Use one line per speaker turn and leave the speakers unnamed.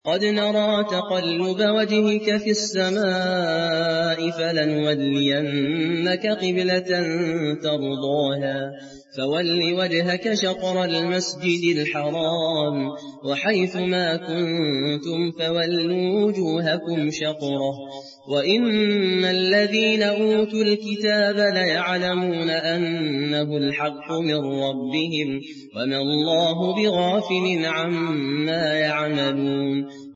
قد نرى تقلب وجهك في السماء فلنولينك قبلة ترضاها فول وجهك شطر المسجد الحرام وحيث ما كنتم فولوا وجوهكم شطره وإن الذين أوتوا الكتاب ليعلمون أنه الحق من ربهم وما الله بغافل عما يعملون